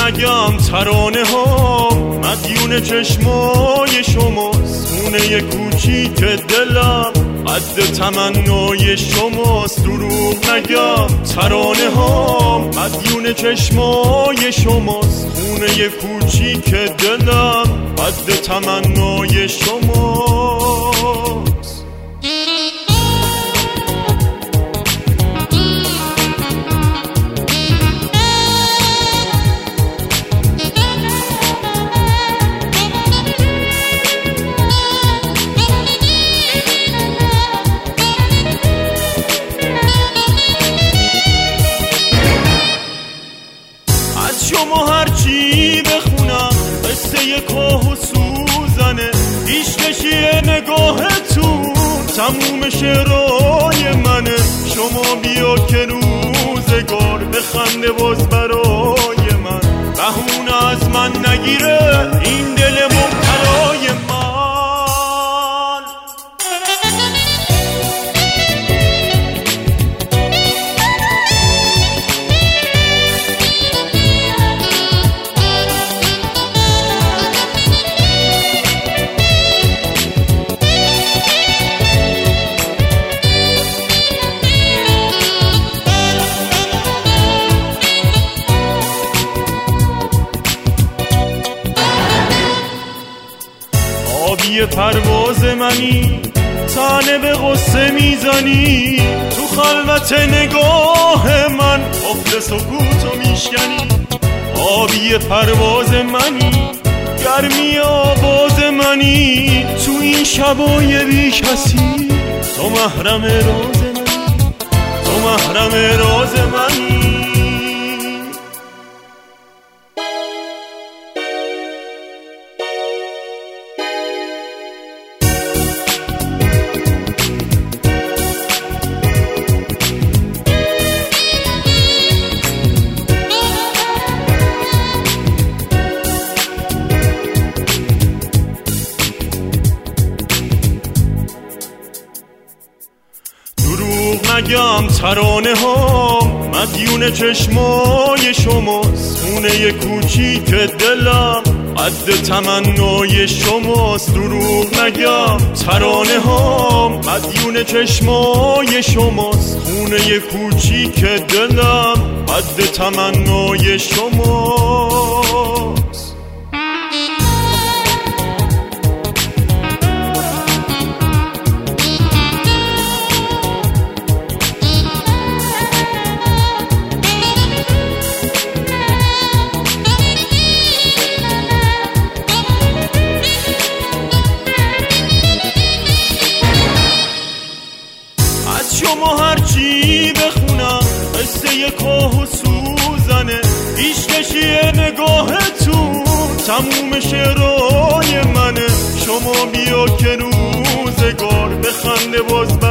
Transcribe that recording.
نگم ترانه ها مدیون چشمای شماست، خونه کوچیک دلم قد تمنای شماست. دروغ نگم ترانه ها مدیون چشمای شماست، خونه کوچیک دلم قد تمنای شماست. شما هرچی بخونم قصه کاه و سوزنه، پیشکشی نگاهتون تموم شعرهای منه. شما بیا که روزگار بخنده باز برای من، بهونه از من نگیره این دل مبتلای من. آبی پرواز منی تنه به غصه میزنی، تو خلوت نگاه من قفل سکوتو میشکنی. آبی پرواز منی گرمی آواز منی، تو این شبای بی کسی تو محرم راز منی، تو محرم راز منی. نگم ترانه ها مدیون چشمای شماست، خونه کوچیک دلم قد تمنای شماست. دروغ نگم ترانه ها مدیون چشمای شماست، خونه کوچیک دلم قد تمنای شماست. شما هرچی بخونم قصه کاه و سوزنه، پیشکشی نگاهتون تموم شعرهای منه. شما بیا که روزگار بخنده باز